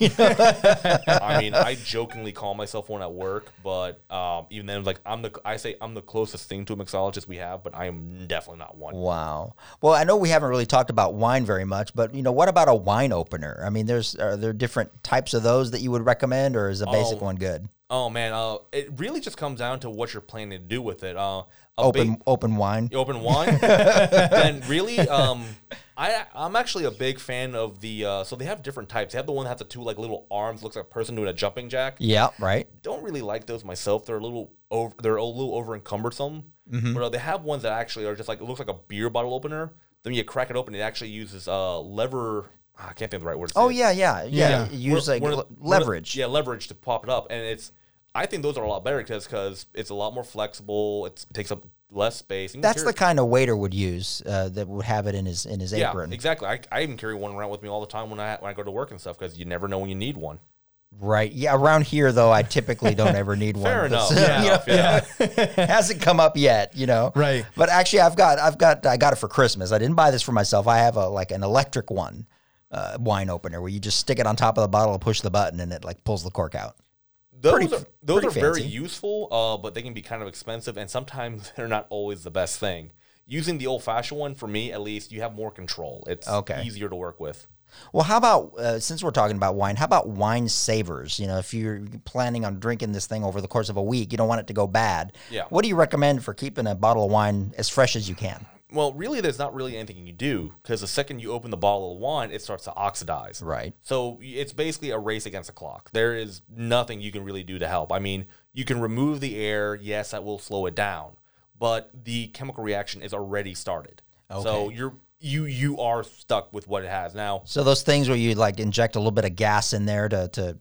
I mean, I jokingly call myself one at work, but um, even then, like I'm the I say I'm the closest thing to a mixologist we have, but I am definitely not one. Wow. Well, I know we haven't really talked about wine very much, but you know, what about a wine opener? I mean, there's are there different types of those that you would recommend, or is a basic Oh. one good? Oh man, uh, it really just comes down to what you're planning to do with it. Uh, a Open big- open wine. You open wine, then really, um, I I'm actually a big fan of the. Uh, so they have different types. They have the one that has the two like little arms, looks like a person doing a jumping jack. Yeah, right. Don't really like those myself. They're a little over. They're a little over encumbersome. Mm-hmm. But uh, they have ones that actually are just like it looks like a beer bottle opener. Then you crack it open. It actually uses uh lever. I can't think of the right word. to Oh say it. yeah, yeah, yeah. Yeah. Use One- like one of le- the- one of the- leverage. yeah, leverage to pop it up, and it's. I think those are a lot better because because it's a lot more flexible. It's, it takes up less space. You can That's carry- the kind of waiter would use uh, that would have it in his in his yeah, apron. exactly. I, I even carry one around with me all the time when I when I go to work and stuff because you never know when you need one. Right. Yeah. Around here, though, I typically don't ever need one. Fair enough. But, Fair you enough, know, yeah. hasn't come up yet, you know. Right. But actually, I've got, I've got, I got it for Christmas. I didn't buy this for myself. I have a like an electric one, uh, wine opener where you just stick it on top of the bottle and push the button, and it like pulls the cork out. Those Pretty- are those pretty are very fancy. useful, uh, but they can be kind of expensive, and sometimes they're not always the best thing. Using the old fashioned one, for me at least, you have more control. It's Okay. easier to work with. Well, how about uh, since we're talking about wine, how about wine savers? You know, if you're planning on drinking this thing over the course of a week, you don't want it to go bad. Yeah. What do you recommend for keeping a bottle of wine as fresh as you can? Well, really, there's not really anything you do because the second you open the bottle of wine, it starts to oxidize. Right. So it's basically a race against the clock. There is nothing you can really do to help. I mean, you can remove the air. Yes, that will slow it down, but the chemical reaction is already started. So Okay. you're you you are stuck with what it has now. So those things where you like inject a little bit of gas in there to to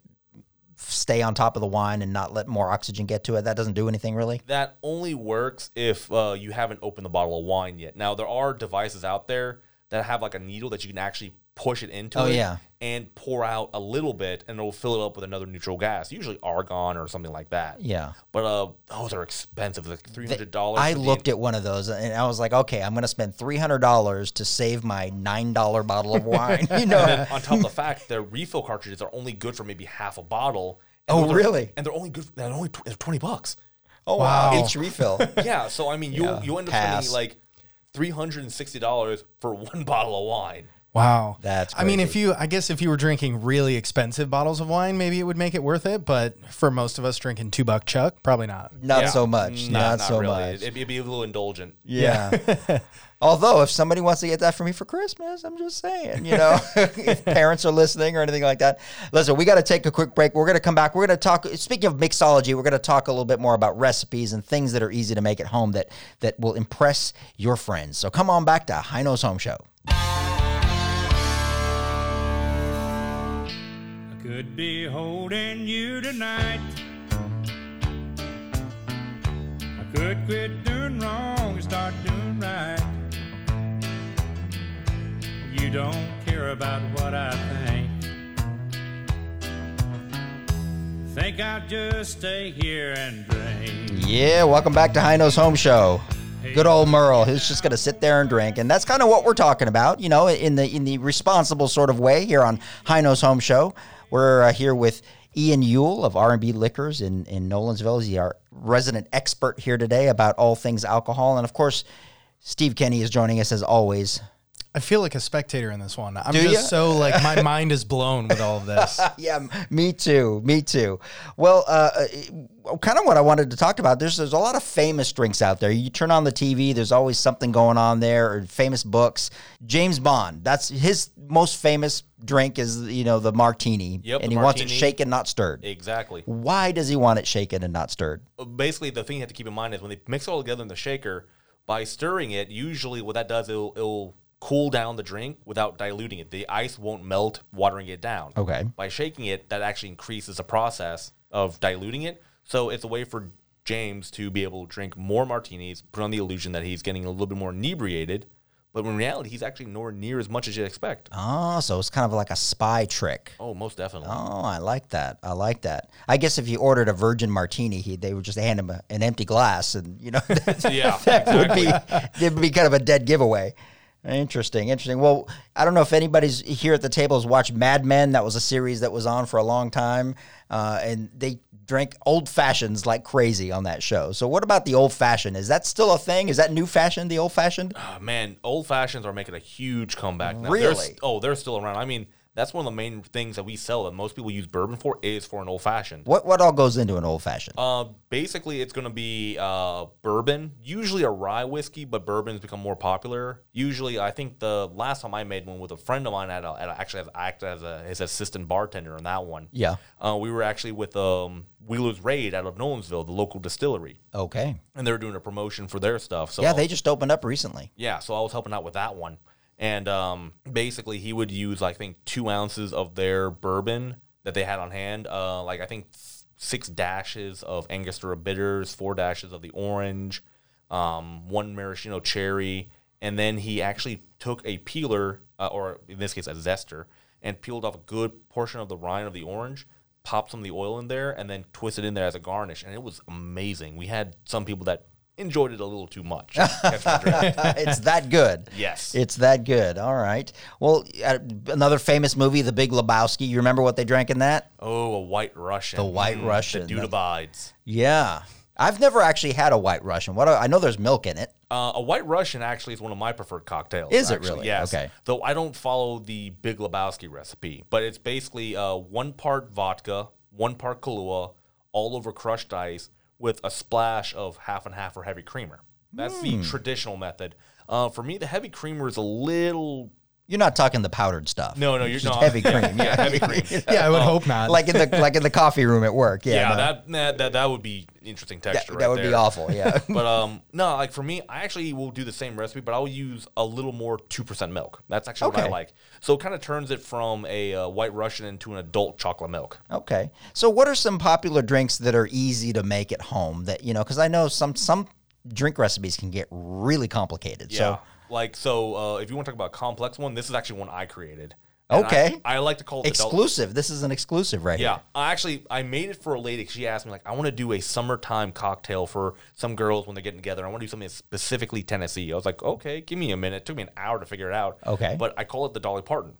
stay on top of the wine and not let more oxygen get to it, that doesn't do anything really? That only works if uh, you haven't opened the bottle of wine yet. Now, there are devices out there that have like a needle that you can actually push it into Oh, it yeah. and pour out a little bit, and it'll fill it up with another neutral gas, usually argon or something like that. Yeah. But uh, those are expensive, like three hundred dollars. I looked at one of those and I was like, okay, I'm going to spend three hundred dollars to save my nine dollar bottle of wine. You know? On top of the fact, their refill cartridges are only good for maybe half a bottle. and Oh, those are- really? and they're only good. They're only tw- they're twenty bucks. Oh, wow. Wow. Each refill. Yeah, so I mean, you Yeah, you end up pass. spending like three hundred and sixty dollars for one bottle of wine. Wow. That's I mean, if crazy. you, I guess if you were drinking really expensive bottles of wine, maybe it would make it worth it. But for most of us drinking two buck Chuck, probably not. Not Yeah. so much. Mm, Not, not so really. much. It'd, it'd be a little indulgent. Yeah. Although, if somebody wants to get that for me for Christmas, I'm just saying, you know, if parents are listening or anything like that. Listen, we got to take a quick break. We're going to come back. We're going to talk, speaking of mixology, we're going to talk a little bit more about recipes and things that are easy to make at home that, that will impress your friends. So come on back to Heino's Home Show. I could be holding you tonight. I Could quit doing wrong and start doing right. You don't care about what I think. Think I'll just stay here and drink. Yeah, welcome back to High Nose Home Show. Good old Merle, who's just going to sit there and drink, and that's kind of what we're talking about, you know, in the in the responsible sort of way here on High Nose Home Show. We're uh, here with Ian Yule of R and B Liquors in in Nolensville. He's our resident expert here today about all things alcohol, and of course, Steve Kenny is joining us as always. I feel like a spectator in this one. I'm Do just ya? so like my mind is blown with all of this. Yeah, me too. Me too. Well, uh, uh, kind of what I wanted to talk about. There's there's a lot of famous drinks out there. You turn on the T V, there's always something going on there, or famous books. James Bond. That's his most famous drink is you know the martini, Yep, and the he wants it martini. shaken, not stirred. Exactly. Why does he want it shaken and not stirred? Basically, the thing you have to keep in mind is when they mix it all together in the shaker, by stirring it, usually what that does, it'll, it'll cool down the drink without diluting it. The ice won't melt, watering it down. Okay. By shaking it, that actually increases the process of diluting it. So it's a way for James to be able to drink more martinis, put on the illusion that he's getting a little bit more inebriated. But in reality, he's actually nowhere near as much as you'd expect. Oh, so it's kind of like a spy trick. Oh, most definitely. Oh, I like that. I like that. I guess if you ordered a virgin martini, he, they would just hand him a, an empty glass, and you know, that, Yeah, that would exactly. be it would be kind of a dead giveaway. Interesting, interesting. Well, I don't know if anybody's here at the table has watched Mad Men. That was a series that was on for a long time, uh, and they drank old fashions like crazy on that show. So, what about the old fashioned? Is that still a thing? Is that new fashioned? The old fashioned? Oh, man, old fashions are making a huge comeback now. Really? They're, oh, they're still around. I mean, that's one of the main things that we sell that most people use bourbon for is for an old fashioned. What what all goes into an old fashioned? Uh, basically, it's going to be uh, bourbon, usually a rye whiskey, but bourbon's become more popular. Usually, I think the last time I made one with a friend of mine, at, a, at a, actually has acted as a, his assistant bartender on that one. Yeah. Uh, we were actually with um, Wheeler's Raid out of Nolensville, the local distillery, Okay. and they were doing a promotion for their stuff. So Yeah, they just opened up recently. Yeah, so I was helping out with that one. And um, basically, he would use, I think, two ounces of their bourbon that they had on hand. Uh, like, I think six dashes of Angostura bitters, four dashes of the orange, um, one maraschino cherry. And then he actually took a peeler, uh, or in this case, a zester, and peeled off a good portion of the rind of the orange, popped some of the oil in there, and then twisted in there as a garnish. And it was amazing. We had some people that enjoyed it a little too much. That's my drink. It's that good. Yes. It's that good. All right. Well, uh, another famous movie, The Big Lebowski. You remember what they drank in that? Oh, a White Russian. The White Russian. The dude abides. Yeah. I've never actually had a White Russian. What I know there's milk in it. Uh, a White Russian actually is one of my preferred cocktails. Is it actually. really? Yes. Okay. Though I don't follow the Big Lebowski recipe, but it's basically uh, one part vodka, one part Kahlua, all over crushed ice with a splash of half and half or heavy creamer. That's Hmm. the traditional method. Uh, for me, the heavy creamer is a little... You're not talking the powdered stuff. No, no, you're Just not. heavy cream. Yeah, heavy cream. Yeah, I would hope not. like in the like in the coffee room at work. Yeah. Yeah, no. that, that that that would be interesting that, texture. that right would be there. awful. Yeah. But um, no, like for me, I actually will do the same recipe, but I'll use a little more two percent milk. That's actually what I Okay. like. So it kind of turns it from a uh, White Russian into an adult chocolate milk. Okay. So what are some popular drinks that are easy to make at home that, you know, because I know some some drink recipes can get really complicated. Yeah. So Like, so uh, if you want to talk about a complex one, this is actually one I created. And Okay. I, I like to call it the adult- exclusive. This is an exclusive right Yeah, here. I actually I made it for a lady. 'Cause she asked me like, I want to do a summertime cocktail for some girls when they're getting together. I want to do something that's specifically Tennessee. I was like, okay, give me a minute. It took me an hour to figure it out. Okay. But I call it the Dolly Parton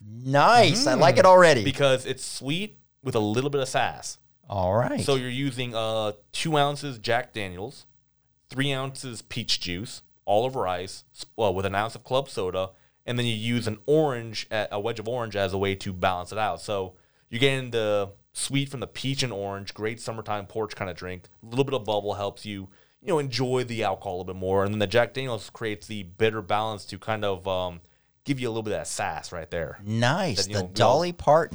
Nice. I like it already. because it's sweet with a little bit of sass. All right. So you're using uh two ounces Jack Daniels, three ounces peach juice, all over ice, well, with an ounce of club soda, and then you use an orange, a wedge of orange as a way to balance it out. So you're getting the sweet from the peach and orange, great summertime porch kind of drink. A little bit of bubble helps you, you know, enjoy the alcohol a little bit more. And then the Jack Daniels creates the bitter balance to kind of um, give you a little bit of that sass right there. Nice. That, you The know, we all- Dolly Parton.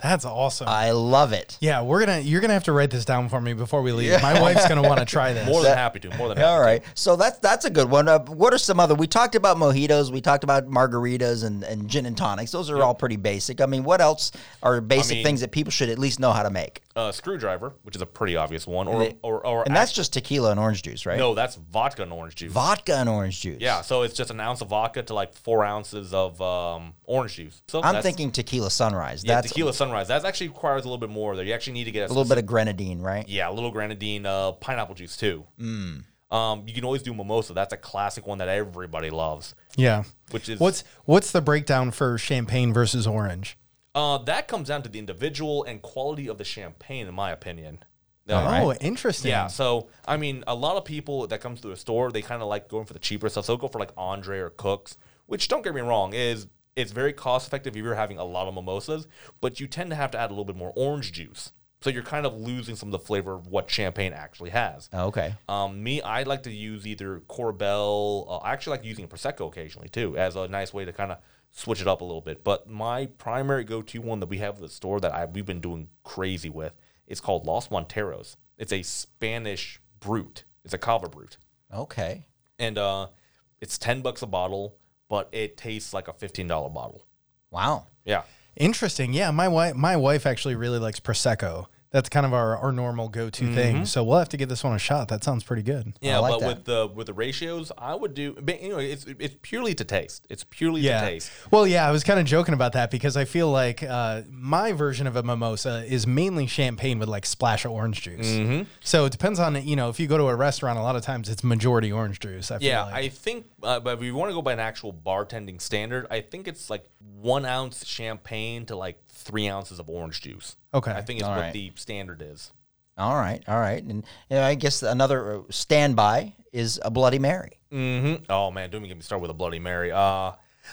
That's awesome. I love it. yeah, we're gonna you're gonna have to write this down for me before we leave. My wife's gonna want to try this. More than happy to. More than happy All right, to. so that's that's a good one. Uh, what are some other? We talked about mojitos, we talked about margaritas and, and gin and tonics. Those are all pretty basic. I mean, what else are basic mean- things that people should at least know how to make? Uh, screwdriver, which is a pretty obvious one, or or, or And that's just tequila and orange juice, right? no, that's vodka and orange juice. Vodka and orange juice. Yeah, so it's just an ounce of vodka to like four ounces of um, orange juice. So I'm that's- thinking tequila sunrise. yeah, That's tequila sunrise. That actually requires a little bit more there. You actually need to get a little bit of grenadine, right? yeah, a little grenadine, uh, pineapple juice too. Mm. Um, you can always do mimosa. That's a classic one that everybody loves. Yeah. Which is What's what's the breakdown for champagne versus orange? uh, that comes down to the individual and quality of the champagne, in my opinion. Oh, Uh, interesting. Yeah, so I mean, a lot of people that comes to a store, they kind of like going for the cheaper stuff. So they'll go for like Andre or Cook's, which don't get me wrong, is it's very cost effective if you're having a lot of mimosas, but you tend to have to add a little bit more orange juice. So you're kind of losing some of the flavor of what champagne actually has. Okay. Um, me, I like to use either Corbel. Uh, I actually like using a Prosecco occasionally too, as a nice way to kind of switch it up a little bit. But my primary go-to one that we have at the store that I, we've been doing crazy with is called Los Monteros. It's a Spanish brut. It's a cava brut, Okay. and uh, it's ten bucks a bottle, but it tastes like a fifteen dollar bottle. Wow. Yeah. Interesting. Yeah, my wife my wife actually really likes Prosecco. That's kind of our, our normal go-to thing. So we'll have to give this one a shot. That sounds pretty good. Yeah, like but that. with the with the ratios, I would do. But you know, it's it's purely to taste. It's purely Yeah. to taste. Well, yeah, I was kind of joking about that because I feel like uh, my version of a mimosa is mainly champagne with like splash of orange juice. Mm-hmm. So it depends on, you know, if you go to a restaurant, a lot of times it's majority orange juice. I feel Yeah, like. I think, uh, but if you want to go by an actual bartending standard, I think it's like one ounce champagne to like three ounces of orange juice. Okay. I think it's All what right. the standard is. All right. All right. And you know, I guess another uh, standby is a Bloody Mary. Mm-hmm. Oh man, don't even get me started with a Bloody Mary. Uh,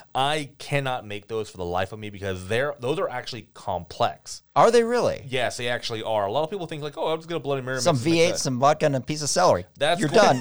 I cannot make those for the life of me because they're those are actually complex. Are they really? Yes, they actually are. A lot of people think like, oh, I'm just gonna Bloody Mary. Some mix and V mix eight, that. some vodka, and a piece of celery. That's You're cool. done.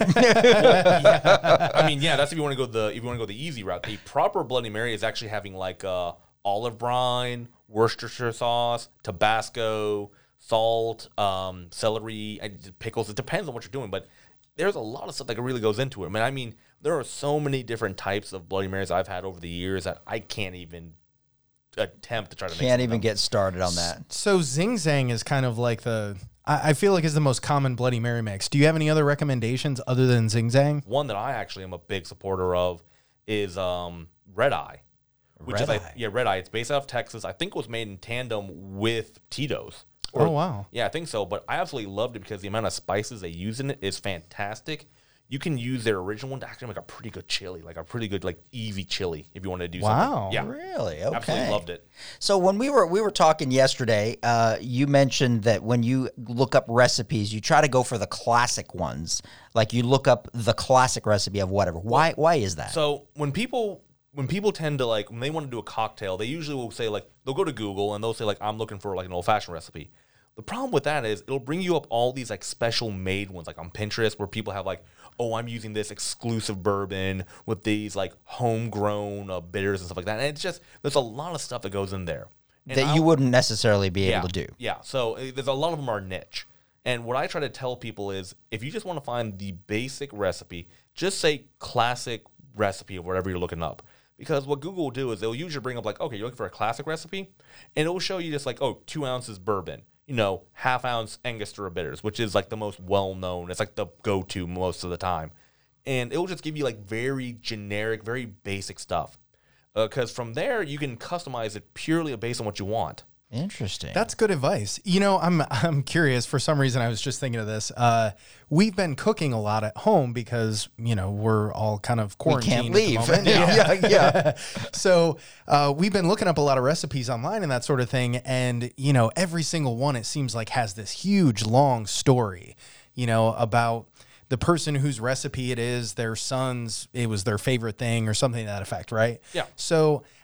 I mean, yeah, that's if you want to go the if you want to go the easy route. The proper Bloody Mary is actually having like uh, olive brine, Worcestershire sauce, Tabasco, salt, um, celery, and pickles. It depends on what you're doing, but there's a lot of stuff that really goes into it. I mean, I mean, there are so many different types of Bloody Marys I've had over the years that I can't even attempt to try to make. Can't some of even them. get started on that. So Zing Zang is kind of like the, I, I feel like is the most common Bloody Mary mix. Do you have any other recommendations other than Zing Zang? One that I actually am a big supporter of is um, Red Eye, which Red is like Eye. yeah, Red Eye. It's based out of Texas. I think it was made in tandem with Tito's. Or- Oh, wow. Yeah, I think so. But I absolutely loved it because the amount of spices they use in it is fantastic. You can use their original one to actually make a pretty good chili, like a pretty good like easy chili if you want to do Wow. something. Yeah, Really? Okay. absolutely loved it. So when we were we were talking yesterday, uh, you mentioned that when you look up recipes, you try to go for the classic ones. Like you look up the classic recipe of whatever. Why why is that? So when people when people tend to like when they want to do a cocktail, they usually will say like they'll go to Google and they'll say like I'm looking for like an old fashioned recipe. The problem with that is it'll bring you up all these like special made ones like on Pinterest where people have like, oh, I'm using this exclusive bourbon with these like homegrown uh, bitters and stuff like that. And it's just there's a lot of stuff that goes in there And that I'll- you wouldn't necessarily be yeah, able to do. Yeah. So uh, there's a lot of them are niche. And what I try to tell people is if you just want to find the basic recipe, just say classic recipe of whatever you're looking up. Because what Google will do is they'll usually bring up like, okay, you're looking for a classic recipe, and it will show you just like, oh, two ounces bourbon, you know, half ounce Angostura bitters, which is like the most well known. It's like the go to most of the time, and it will just give you like very generic, very basic stuff. Because from there you can customize it purely based on what you want. Interesting. That's good advice. You know, I'm I'm curious. For some reason, I was just thinking of this. Uh, we've been cooking a lot at home because you know we're all kind of we quarantined. can't leave. At the moment. yeah, yeah. So uh, we've been looking up a lot of recipes online and that sort of thing. And, you know, every single one, it seems like, has this huge, long story, you know, about the person whose recipe it is, their son's, it was their favorite thing or something to that effect, right? Yeah. So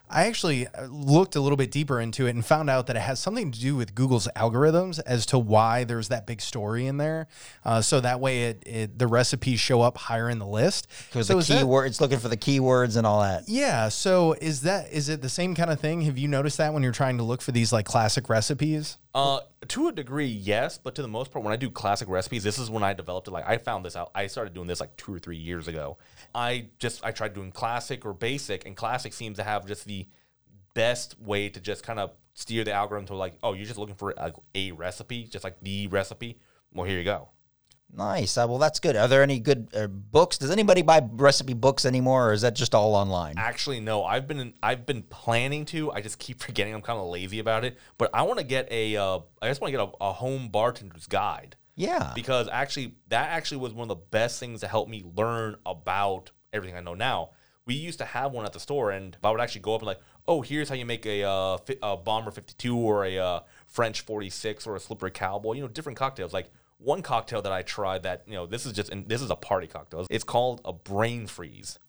I actually looked a little bit deeper into it and found out that it has something to do with Google's algorithms as to why there's that big story in there. Uh, so that way it, it the recipes show up higher in the list. Because so the is that- keyword, it's looking for the keywords and all that. Yeah. So is that is it the same kind of thing? Have you noticed that when you're trying to look for these like classic recipes? Uh, to a degree, yes, but to the most part, when I do classic recipes, this is when I developed it. Like I found this out. I started doing this like two or three years ago. I just I tried doing classic or basic, and classic seems to have just the best way to just kind of steer the algorithm to like, oh, you're just looking for like a recipe, just like the recipe. Well, here you go. Nice. Uh, well, that's good. Are there any good uh, books? Does anybody buy recipe books anymore, or is that just all online? Actually, no. I've been I've been planning to. I just keep forgetting. I'm kind of lazy about it. But I want to get a. Uh, I just want to get a, a home bartender's guide. Yeah. Because actually, that actually was one of the best things to help me learn about everything I know now. We used to have one at the store, and I would actually go up and like, oh, here's how you make a, uh, fi- a Bomber fifty-two or a uh, French forty-six or a Slippery Cowboy. You know, different cocktails. Like one cocktail that I tried that, you know, this is just, and this is a party cocktail. It's called a brain freeze.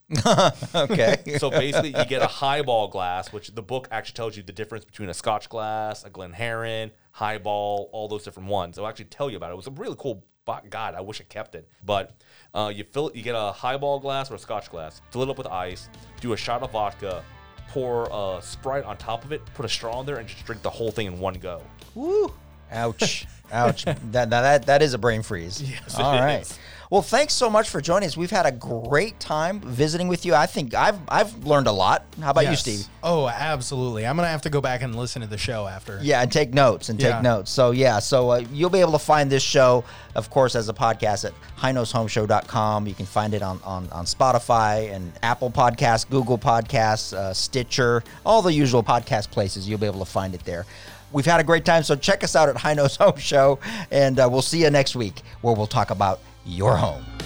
Okay. So basically, you get a highball glass, which the book actually tells you the difference between a Scotch glass, a Glencairn, highball, all those different ones. It'll actually tell you about it. It was a really cool bo- guide. I wish I kept it. But uh, you fill it, you get a highball glass or a Scotch glass, fill it up with ice, do a shot of vodka, pour a Sprite on top of it, put a straw in there, and just drink the whole thing in one go. Woo. Ouch. Ouch. that, that that is a brain freeze. Yes, All it right. is. Well, thanks so much for joining us. We've had a great time visiting with you. I think I've I've learned a lot. How about Yes. you, Steve? Oh, absolutely. I'm gonna have to go back and listen to the show after. Yeah, and take notes and take Yeah. notes. So yeah, so uh, you'll be able to find this show, of course, as a podcast at high nose home show dot com. You can find it on on, on Spotify and Apple Podcasts, Google Podcasts, uh, Stitcher, all the usual podcast places. You'll be able to find it there. We've had a great time, so check us out at High Nose Home Show, and uh, we'll see you next week where we'll talk about your home.